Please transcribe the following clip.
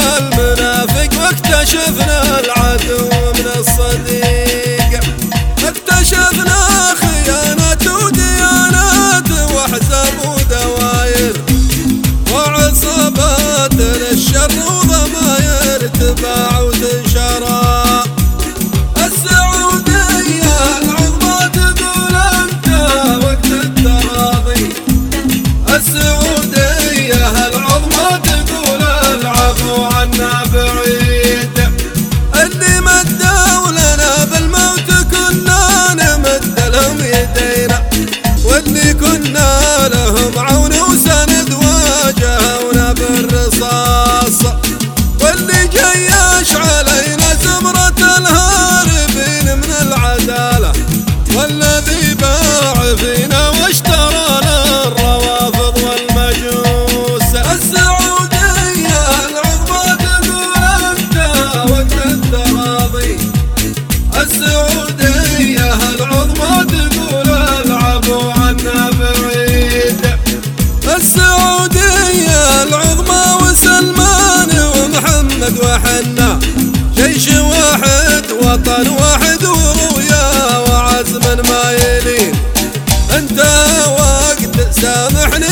المنافق واكتشفنا العدو من الصديق. اكتشفنا خيانة وديانات واحزاب ودواير وعصابات للشر وضماير تباع وتنشرى. السعودية العظمى تقول انت وقت التراضي. السعودية العظمى تقول العفو عنا بعيد. اللي مدوا لنا بالموت كنا نمد لهم يدينا، واللي كنا لهم عون وسند واجهونا بالرصاص. واللي جيش علينا زمرة الهاربين من العدالة، والذي باع فينا واشترانا الروافض والمجوس. السعودية العظمى تقول انت وقت التراضي. السعودية العظمى تقول العفو عنا بعيد. السعودية العظمى وسلمان ومحمد وحنا جيش واحد وطن واحد ورؤيا وعزم ما يلين. انت وقت سامحني